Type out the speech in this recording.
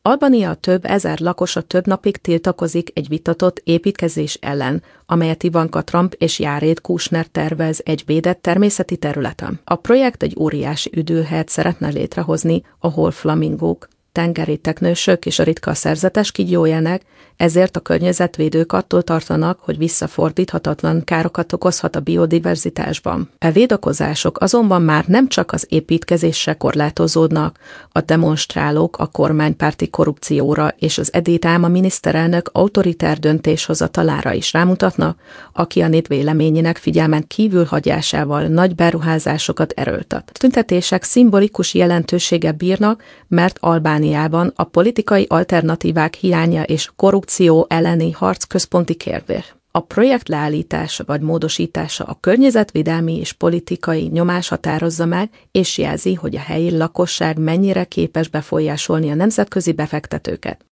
Albánia több ezer lakosa több napig tiltakozik egy vitatott építkezés ellen, amelyet Ivanka Trump és Jared Kushner tervez egy védett természeti területen. A projekt egy óriási üdülhelyet szeretne létrehozni, ahol flamingók, tengeri teknősök és a ritka szerzetes kígyó élnek, ezért a környezetvédők attól tartanak, hogy visszafordíthatatlan károkat okozhat a biodiverzitásban. A védakozások azonban már nem csak az építkezésre korlátozódnak, a demonstrálók a kormánypárti korrupcióra és az Edith Álma miniszterelnök autoritár döntéshozatalára is rámutatnak, aki a nép véleményének figyelmen kívül hagyásával nagy beruházásokat erőltet. A tüntetések szimbolikus jelentőséggel bírnak, mert Albániában a politikai alternatívák hiánya és korrupció elleni harc központi kérdés. A projekt leállítása vagy módosítása a környezetvédelmi és politikai nyomás határozza meg, és jelzi, hogy a helyi lakosság mennyire képes befolyásolni a nemzetközi befektetőket.